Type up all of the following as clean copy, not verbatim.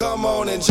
Come on and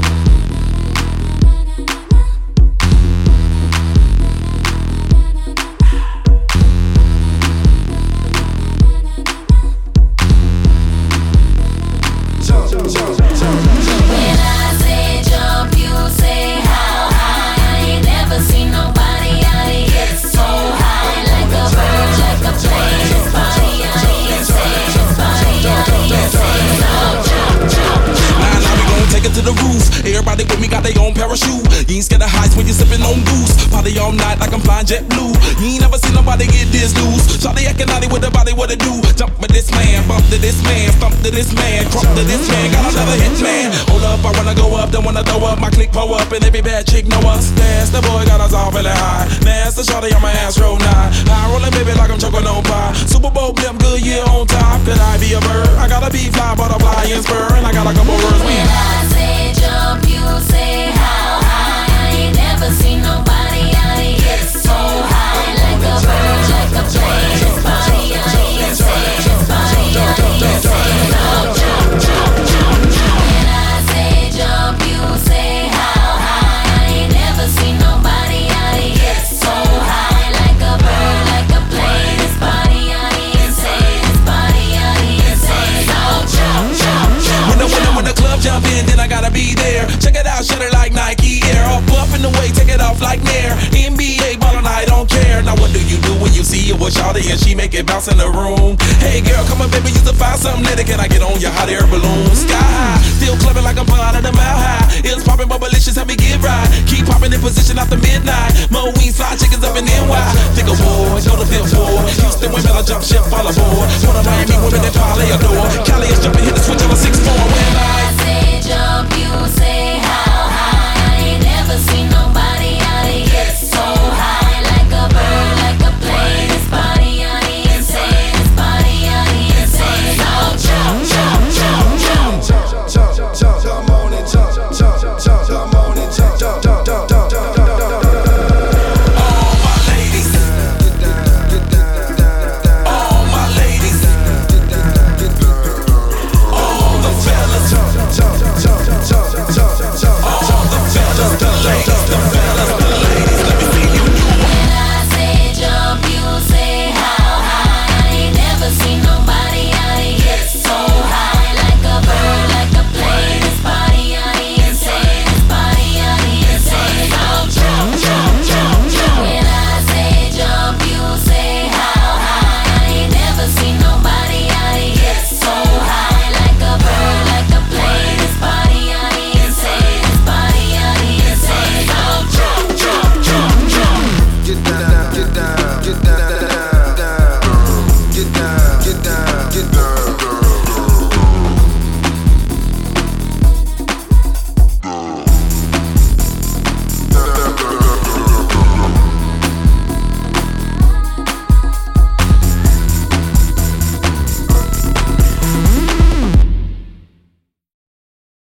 When I say jump, you say how high. I ain't never seen nobody out here so high. Like a bird, like a plane. This body out here insane. This body out here insane. So jump. Now we gon' take it to the roof. Everybody with me got their own parachute. You ain't scared of heights when you sippin' on booze. Party all night like I'm flying jet blue. You ain't never seen nobody get this loose. Shawty acting naughty with the body, what it do? Jump with this man, bump to this man, stump to this man, crump to this man. Got another hit man. Hold up, I wanna go up, don't wanna throw up. My click pull up and every bad chick know us. That's the boy got us all feeling high. Master Shawty on my ass roll 9. High rolling baby like I'm choking on pie. Super Bowl blimp, good year on top. Could I be a bird? I gotta be fly, butterfly and spur. And I got a couple words. When I say jump, you say how high. I ain't never seen nobody out here so high. Like a bird, like a plane. This body out here insane. This body out here insane. So jump. When I say jump, you say how high. I ain't never seen nobody out here so high. Like a bird, like a plane. This body out here insane. This body out here insane. So jump. When the club jump in, then I gotta be there. Check it out, shut it like Nike Air. Off up in the way, take it off like Nair. NBA ballin', I don't care. Now what do you do when you see it with Shawty and she make it bounce in the room? Hey girl, come on baby, you can find something later. Can I get on your hot air balloon? Sky high, still clubbing like I'm flying at a mile high. It's popping, but malicious, help me get right. Keep popping in position after midnight. Mo wings, fly chickens up in NY. Think of war, go to Fifth Ward. Houston women, I jump ship, fall aboard. One of Miami women that parlay adore. Cali is jumping, hit the switch on a 6-4. When I